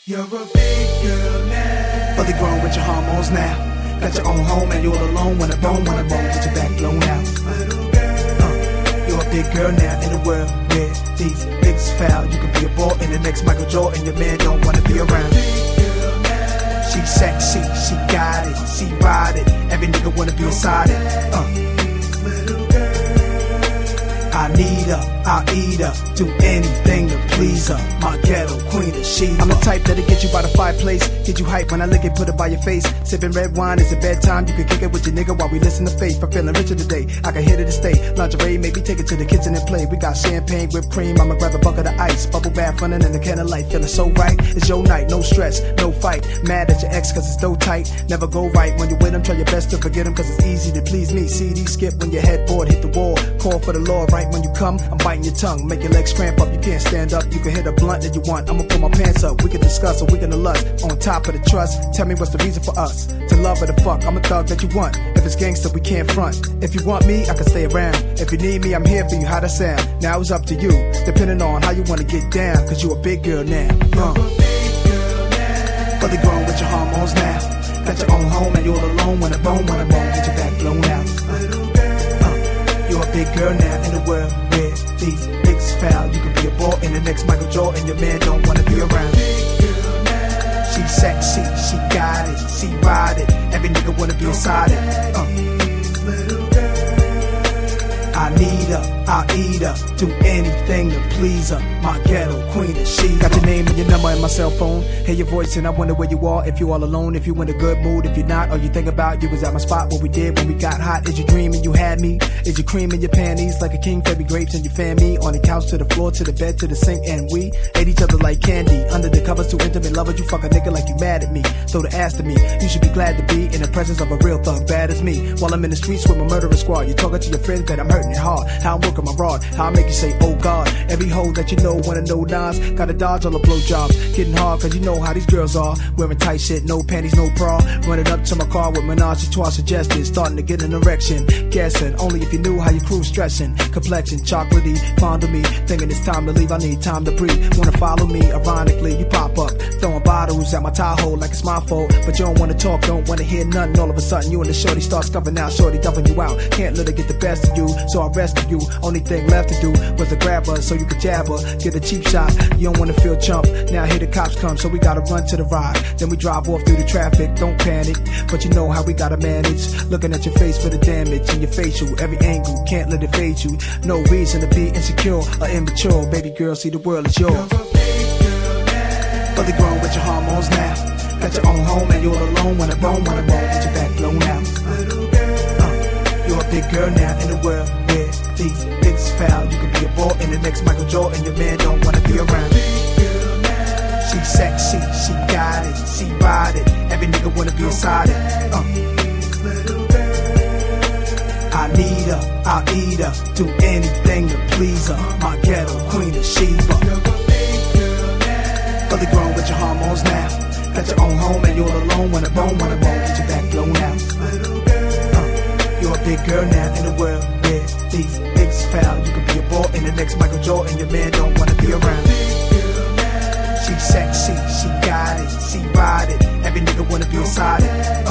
You're a big girl now. Fully grown with your hormones now. Got your own home and you're all alone when I roam, get your back blown out. You're a big girl now in a world where these niggas foul. You could be a ball in the next Michael Jordan. Your man don't wanna be around. She sexy, she got it, she ride it. Every nigga wanna be inside it. I need her, I'll eat her, do anything to please her. My ghetto queen is she. I'm the type that'll get you by the fireplace, get you hype when I lick it, put it by your face. Sipping red wine, it's a bedtime, you can kick it with your nigga while we listen to Faith. I'm feeling richer today, I can hit it to stay. Lingerie, maybe take it to the kitchen and play. We got champagne, whipped cream, I'ma grab a bucket of ice. Bubble bath running in the can of light, feeling so right. It's your night, no stress, no fight. Mad at your ex cause it's so tight. Never go right when you're with him, try your best to forget him cause it's easy to please me. CD skip when your headboard hit the wall. Call for the law right when you come, I'm biting your tongue, make your legs cramp up, you can't stand up. You can hit a blunt that you want, I'ma pull my pants up. We can discuss a weekend of lust, on top of the trust. Tell me what's the reason for us, to love or to fuck. I'm a thug that you want, if it's gangster we can't front. If you want me, I can stay around. If you need me, I'm here for you, how that sound. Now it's up to you, depending on how you wanna get down. Cause you a big girl now, Fully grown with your hormones now. Got your own home and you're all alone when I roam, get your back blown out. You're a big girl now in the world where these niggas foul. You could be a ball in the next Michael Jordan. Your man don't wanna be around. She sexy, she got it, she ride it. Every nigga wanna be inside it. I need her, I'll eat her, do anything to please her. My ghetto queen is she. Got your name and your number in my cell phone. Hear your voice and I wonder where you are. If you all alone, if you in a good mood. If you're not, all you think about, you was at my spot. What we did when we got hot. Is you dreaming you had me? Is you cream in your panties like a king, fairy grapes and you fan me? On the couch to the floor, to the bed, to the sink. And we ate each other like candy. Under the covers, too intimate lovers. You fuck a nigga like you mad at me. Throw the ass to me. You should be glad to be in the presence of a real thug, bad as me. While I'm in the streets with my murderous squad. You're talking to your friends that I'm hurting it hard. How I'm working my rod, how I make you say, oh God. Every hoe that you know wanna know Nas. Gotta dodge all the blowjobs. Getting hard cause you know how these girls are. Wearing tight shit, no panties, no bra. Running up to my car with menage a trois suggestions. Starting to get an erection. Guessing, only if you knew how your crew's stressing. Complexion, chocolatey, fond of me. Thinking it's time to leave, I need time to breathe. Wanna follow me, ironically, you pop up. Throwing bottles at my Tahoe like it's my fault. But you don't wanna talk, don't wanna hear nothing. All of a sudden you and the shorty start scuffing out. Shorty dumping you out. Can't let her get the best of you, so I rescue you. Only thing left to do was to grab her so you could jab her. Get a cheap shot, you don't wanna feel chump. Now here the cops come, so we gotta run to the ride. Then we drive off through the traffic, don't panic. But you know how we gotta manage. Looking at your face for the damage in your facial. Every angle, can't let it fade you. No reason to be insecure or immature. Baby girl, see the world is yours. Fully grown with your hormones now. Got your own home and you're all alone when I roam, get your back blown out. You're a big girl now in the world where these niggas foul. You could be a ball in the next Michael Jordan. Your man don't wanna be around. She sexy, she got it, she ride it. Every nigga wanna be inside it. I need her, I'll eat her, do anything to please her. My ghetto queen is Sheba. Fully grown with your hormones now. Got your own home and you're all alone when I roam, get your back blown out. You're a big girl now in the world where these niggas foul. You could be a ball in the next Michael Jordan. Your man don't wanna be around. She sexy, she got it, she ride it. Every nigga wanna be inside it.